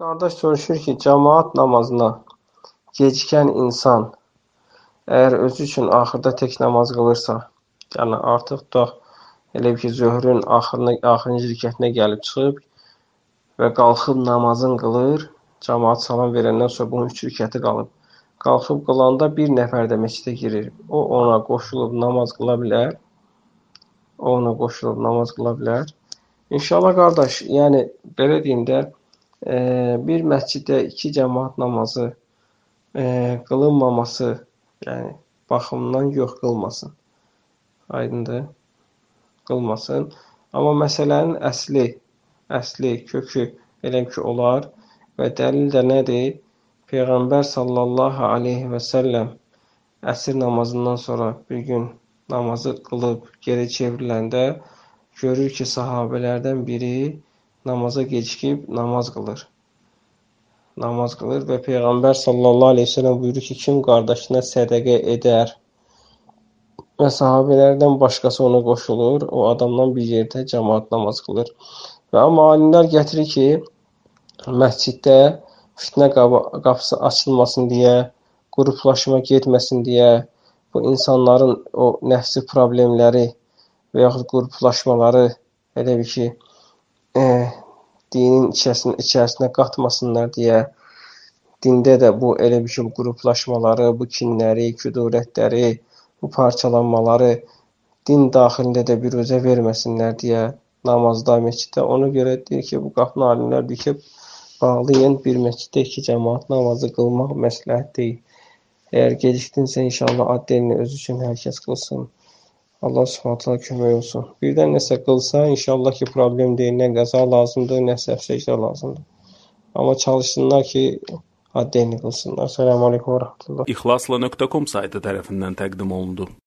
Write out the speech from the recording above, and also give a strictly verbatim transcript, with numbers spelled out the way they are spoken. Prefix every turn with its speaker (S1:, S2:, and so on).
S1: Qardaş soruşur ki, cəmaət namazına gecikən insan əgər özü üçün axırda tək namaz qılırsa, yəni artıq da elə ki, zöhrün axırına, axırıncı rükətinə gəlib çıxıb və qalxıb namazını qılır, cəmaət salam verəndən sonra bunun üç rükəti qalıb. Qalxıb qılanda bir nəfər də məscidə girir. O ona qoşulub namaz qıla bilər. O ona qoşulub namaz qıla bilər. İnşallah qardaş, yəni belə deyim də, e, bir məsciddə iki cəmaət namazı e, qılınmaması, yəni baxımından yox qılmasın. Aydındır? Qılmasın. Amma məsələnin əsli, əsli, kökü elə ki olar və dəlil də nədir? Peyğəmbər sallallahu aleyhi və səlləm əsr namazından sonra bir gün namazı qılıb geri çevriləndə görür ki, sahabələrdən biri namaza gecikib namaz qılır. Namaz qılır və Peyğəmbər sallallahu aleyhi və səlləm buyurur ki, kim qardaşına sədəqə edər və sahabələrdən başqası ona qoşulur, o adamdan bir yerdə cəmaət namaz qılır. Və amma alimlər gətirir ki, məsciddə fitnə qapısı açılmasın deyə, qruplaşma getməsin deyə, bu insanların o nəfsi problemləri və yaxud qruplaşmaları elə bir ki, e, dinin içərisinə, içərisinə qatmasınlar deyə, dində də bu elə bir ki, bu qruplaşmaları, bu kinləri, küdurətləri, bu parçalanmaları din daxilində də biruzə verməsinlər deyə namazda, məsciddə. Ona görə deyir ki, bu qapını alimlər dikib bağlayın, bir məsciddə iki cəmaət namazı qılmaq məsləhət deyil. Əgər gecikdinsə, inşallah addelini öz üçün hər kəs qılsın. Allah Subhanahu taala kömək olsun. Birdən nəsə qılsa, inşallah ki, problem deyil, nə qəza lazımdır, nə səhv səcdə lazımdır. Amma çalışsınlar ki, addelini qılsınlar. Selamun aleyküm və rəhmətullah.
S2: İxlasla nöqtə com saytı tərəfindən təqdim olundu.